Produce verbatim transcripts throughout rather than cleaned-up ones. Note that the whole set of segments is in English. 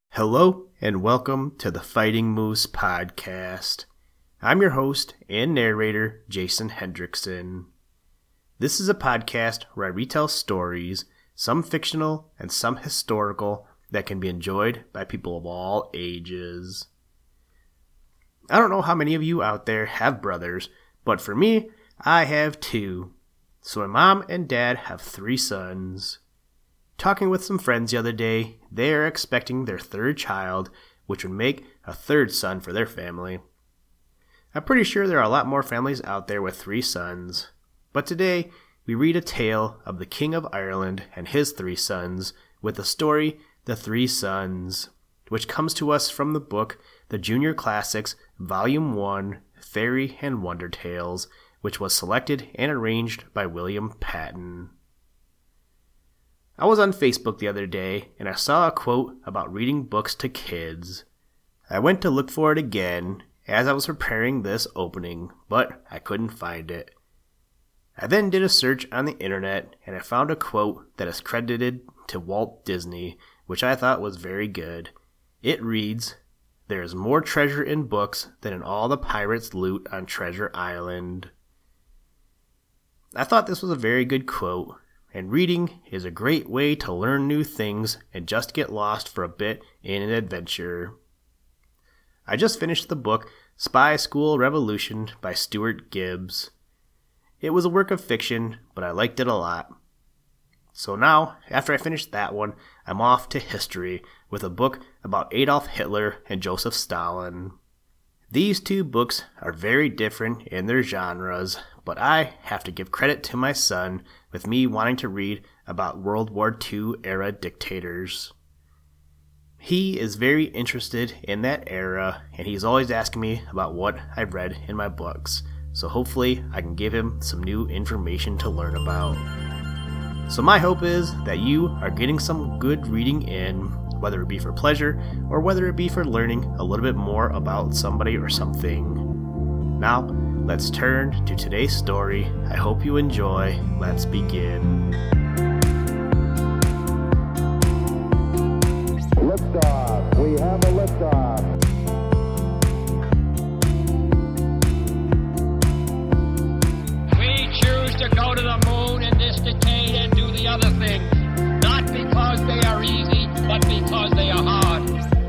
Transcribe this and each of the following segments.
Hello and welcome to the Fighting Moose podcast. I'm your host and narrator, Jason Hendrickson. This is a podcast where I retell stories, some fictional and some historical, that can be enjoyed by people of all ages. I don't know how many of you out there have brothers, but for me, I have two. So my mom and dad have three sons. Talking with some friends the other day, they are expecting their third child, which would make a third son for their family. I'm pretty sure there are a lot more families out there with three sons, but today we read a tale of the King of Ireland and his three sons with the story The Three Sons, which comes to us from the book The Junior Classics, Volume one, Fairy and Wonder Tales, which was selected and arranged by William Patton. I was on Facebook the other day, and I saw a quote about reading books to kids. I went to look for it again as I was preparing this opening, but I couldn't find it. I then did a search on the internet, and I found a quote that is credited to Walt Disney, which I thought was very good. It reads, "There is more treasure in books than in all the pirates' loot on Treasure Island." I thought this was a very good quote. And reading is a great way to learn new things and just get lost for a bit in an adventure. I just finished the book Spy School Revolution by Stuart Gibbs. It was a work of fiction, but I liked it a lot. So now, after I finished that one, I'm off to history with a book about Adolf Hitler and Joseph Stalin. These two books are very different in their genres, but I have to give credit to my son with me wanting to read about World War Two era dictators. He is very interested in that era, and he's always asking me about what I've read in my books, so hopefully I can give him some new information to learn about. So my hope is that you are getting some good reading in, whether it be for pleasure or whether it be for learning a little bit more about somebody or something. Now, let's turn to today's story. I hope you enjoy. Let's begin. Liftoff. We have a liftoff. We choose to go to the moon in this decade and do the other things, not because they are easy, but because they are hard.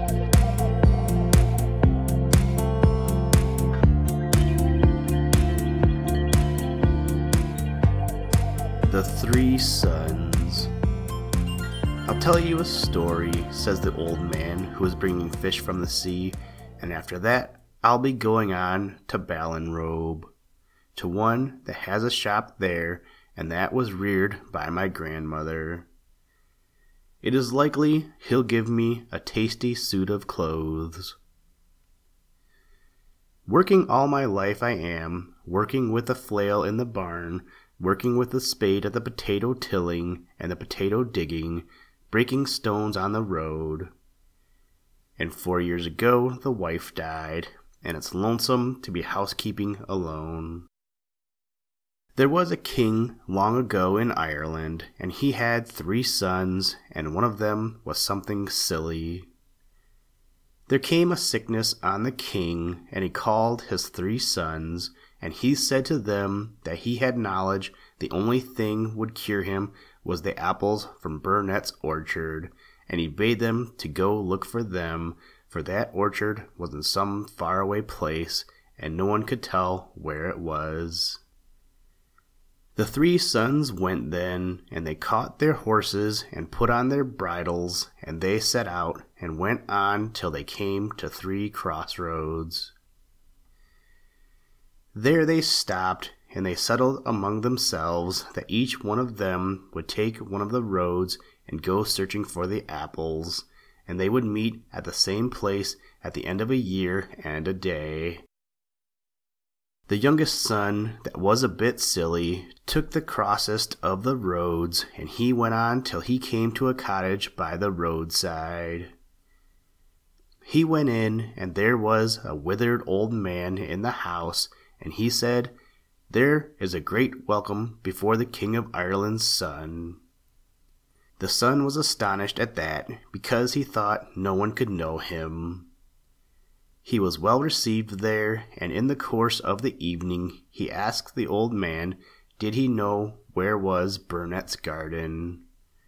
The Three Sons. "I'll tell you a story," says the old man who is bringing fish from the sea, "and after that I'll be going on to Ballinrobe, to one that has a shop there, and that was reared by my grandmother. It is likely he'll give me a tasty suit of clothes. Working all my life I am, working with a flail in the barn, working with a spade at the potato tilling and the potato digging, breaking stones on the road. And four years ago the wife died, and it's lonesome to be housekeeping alone. There was a king long ago in Ireland, and he had three sons, and one of them was something silly. There came a sickness on the king, and he called his three sons, and he said to them that he had knowledge the only thing would cure him was the apples from Burnet's orchard, and he bade them to go look for them, for that orchard was in some faraway place, and no one could tell where it was. The three sons went then, and they caught their horses and put on their bridles, and they set out and went on till they came to three crossroads. There they stopped, and they settled among themselves that each one of them would take one of the roads and go searching for the apples, and they would meet at the same place at the end of a year and a day. The youngest son, that was a bit silly, took the crossest of the roads, and he went on till he came to a cottage by the roadside. He went in, and there was a withered old man in the house, and he said, "There is a great welcome before the King of Ireland's son." The son was astonished at that, because he thought no one could know him. He was well received there, and in the course of the evening he asked the old man did he know where was Burnett's garden.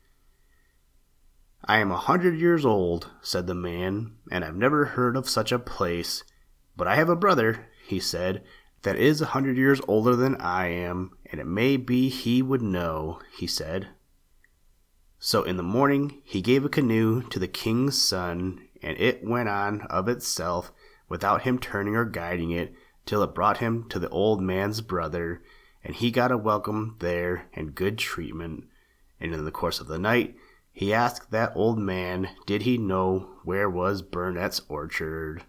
"I am a hundred years old," said the man, "and I've never heard of such a place. But I have a brother," he said, "that is a hundred years older than I am, and it may be he would know," he said. So in the morning he gave a canoe to the king's son, and it went on of itself, without him turning or guiding it, till it brought him to the old man's brother, and he got a welcome there and good treatment. And in the course of the night he asked that old man did he know where was Burnett's orchard.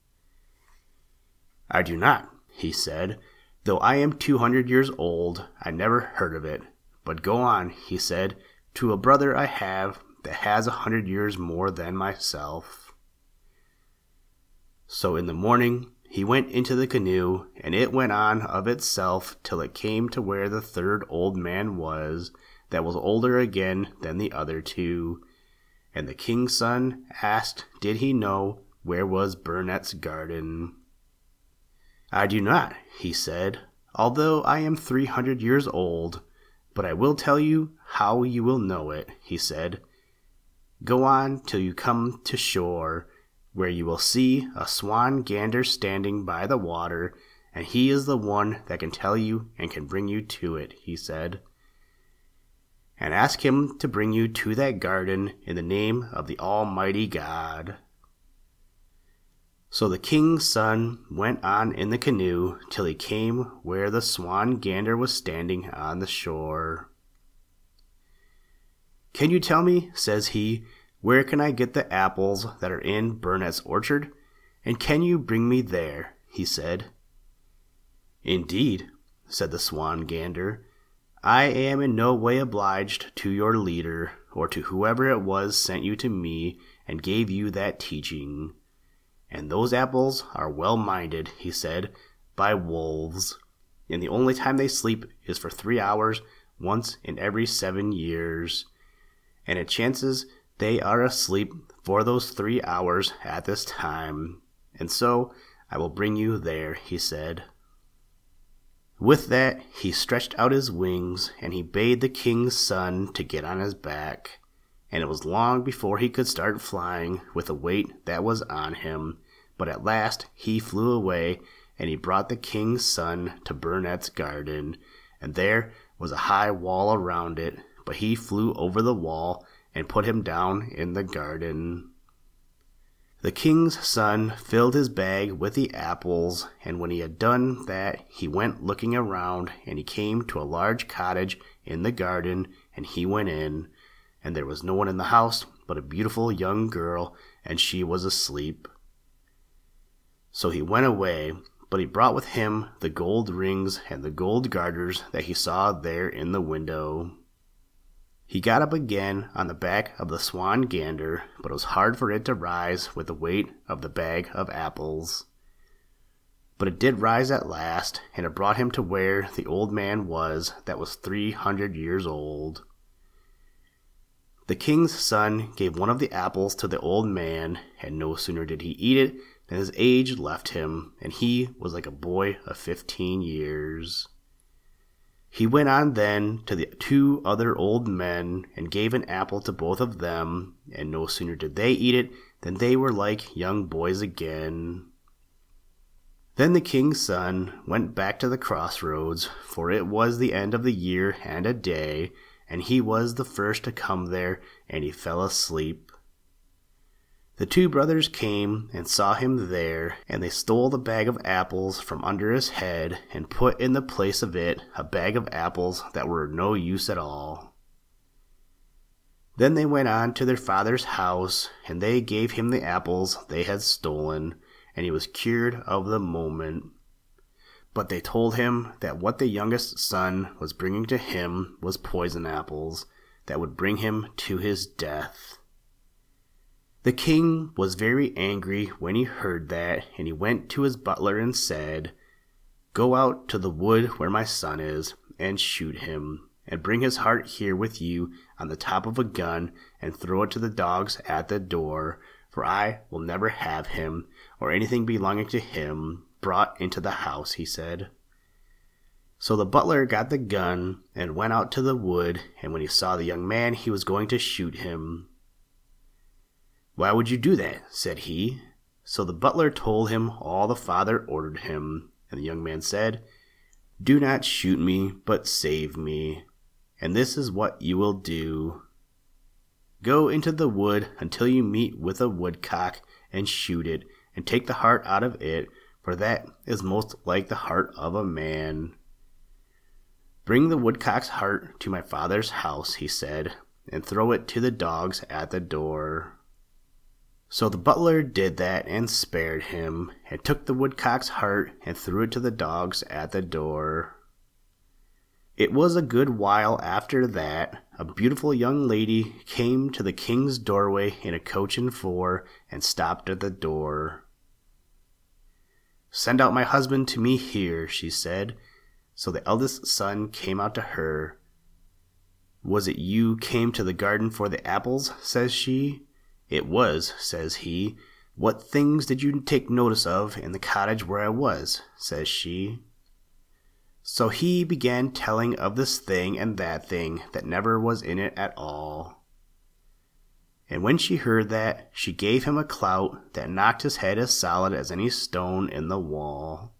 "I do not," he said, "though I am two hundred years old, I never heard of it. But go on," he said, "to a brother I have that has a hundred years more than myself." So in the morning he went into the canoe, and it went on of itself till it came to where the third old man was, that was older again than the other two. And the king's son asked did he know where was Burnett's garden. "I do not," he said, "although I am three hundred years old, but I will tell you how you will know it," he said. "Go on till you come to shore, where you will see a swan gander standing by the water, and he is the one that can tell you and can bring you to it," he said. "And ask him to bring you to that garden in the name of the Almighty God." So the king's son went on in the canoe till he came where the swan gander was standing on the shore. "Can you tell me," says he, "where can I get the apples that are in Burnett's orchard? And can you bring me there?" he said. "Indeed," said the swan gander, "I am in no way obliged to your leader, or to whoever it was sent you to me and gave you that teaching. And those apples are well minded," he said, "by wolves, and the only time they sleep is for three hours once in every seven years. And it chances they are asleep for those three hours at this time, and so I will bring you there," he said. With that he stretched out his wings, and he bade the king's son to get on his back. And it was long before he could start flying with the weight that was on him, but at last he flew away, and he brought the king's son to Burnett's garden, and there was a high wall around it, but he flew over the wall and put him down in the garden. The king's son filled his bag with the apples, and when he had done that he went looking around, and he came to a large cottage in the garden, and he went in, and there was no one in the house but a beautiful young girl, and she was asleep. So he went away, but he brought with him the gold rings and the gold garters that he saw there in the window. He got up again on the back of the swan gander, but it was hard for it to rise with the weight of the bag of apples. But it did rise at last, and it brought him to where the old man was that was three hundred years old. The king's son gave one of the apples to the old man, and no sooner did he eat it than his age left him, and he was like a boy of fifteen years. He went on then to the two other old men, and gave an apple to both of them, and no sooner did they eat it than they were like young boys again. Then the king's son went back to the crossroads, for it was the end of the year and a day, and he was the first to come there, and he fell asleep. The two brothers came and saw him there, and they stole the bag of apples from under his head, and put in the place of it a bag of apples that were no use at all. Then they went on to their father's house, and they gave him the apples they had stolen, and he was cured of the moment. But they told him that what the youngest son was bringing to him was poison apples that would bring him to his death. The king was very angry when he heard that, and he went to his butler and said, "Go out to the wood where my son is, and shoot him." and bring his heart here with you on the top of a gun and throw it to the dogs at the door, for I will never have him, or anything belonging to him, brought into the house, he said. So the butler got the gun and went out to the wood, and when he saw the young man, he was going to shoot him. Why would you do that? Said he. So the butler told him all the father ordered him, and the young man said, Do not shoot me, but save me, and this is what you will do. Go into the wood until you meet with a woodcock, and shoot it, and take the heart out of it, for that is most like the heart of a man. Bring the woodcock's heart to my father's house, he said, and throw it to the dogs at the door. So the butler did that and spared him, and took the woodcock's heart and threw it to the dogs at the door. It was a good while after that, a beautiful young lady came to the king's doorway in a coach and four, and stopped at the door. Send out my husband to me here, she said. So the eldest son came out to her. Was it you came to the garden for the apples? Says she. It was, says he. What things did you take notice of in the cottage where I was? Says she. So he began telling of this thing and that thing that never was in it at all. And when she heard that, she gave him a clout that knocked his head as solid as any stone in the wall.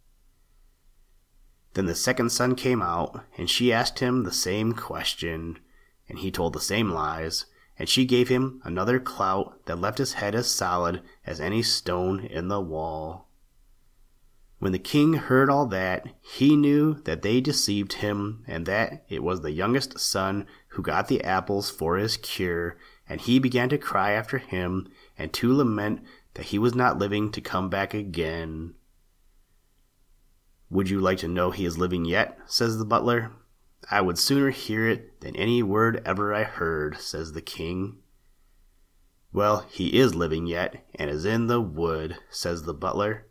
Then the second son came out, and she asked him the same question, and he told the same lies, and she gave him another clout that left his head as solid as any stone in the wall. When the king heard all that, he knew that they deceived him, and that it was the youngest son who got the apples for his cure, and he began to cry after him, and to lament that he was not living to come back again. Would you like to know he is living yet? Says the butler. I would sooner hear it than any word ever I heard, says the king. Well, he is living yet, and is in the wood, says the butler.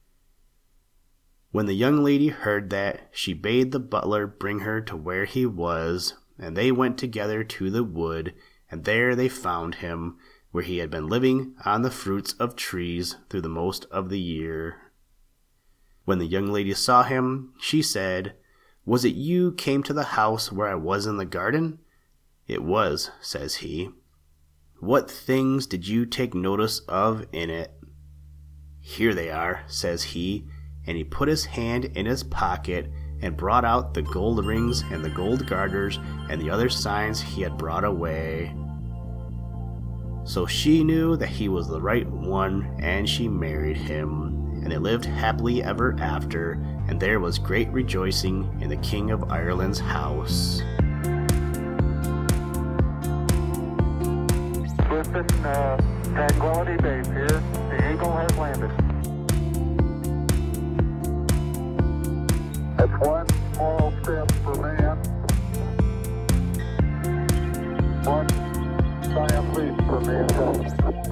When the young lady heard that, she bade the butler bring her to where he was, and they went together to the wood, and there they found him, where he had been living on the fruits of trees through the most of the year. When the young lady saw him, she said, Was it you came to the house where I was in the garden? It was, says he. What things did you take notice of in it? Here they are, says he, and he put his hand in his pocket and brought out the gold rings and the gold garters and the other signs he had brought away. So she knew that he was the right one, and she married him. And they lived happily ever after, and there was great rejoicing in the King of Ireland's house. Listen, uh, Tranquility Base here. The Eagle has landed. That's one small step for man, one giant leap for mankind.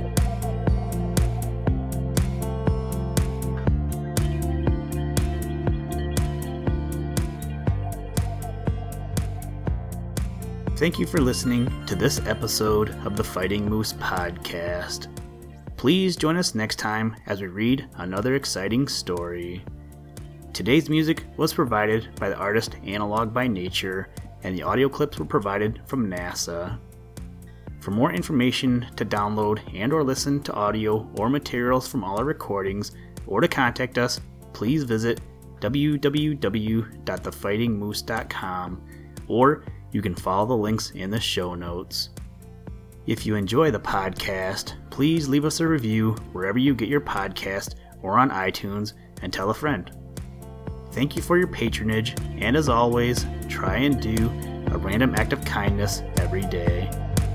Thank you for listening to this episode of the Fighting Moose podcast. Please join us next time as we read another exciting story. Today's music was provided by the artist Analog by Nature, and the audio clips were provided from NASA. For more information to download and or listen to audio or materials from all our recordings, or to contact us, please visit w w w dot the fighting moose dot com, or you can follow the links in the show notes. If you enjoy the podcast, please leave us a review wherever you get your podcast or on iTunes, and tell a friend. Thank you for your patronage, and as always, try and do a random act of kindness every day.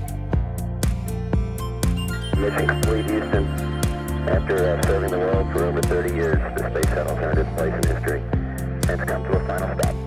Mission complete, Houston. After uh, serving the world for over thirty years, the space shuttle turned its place in history, and it's come to a final stop.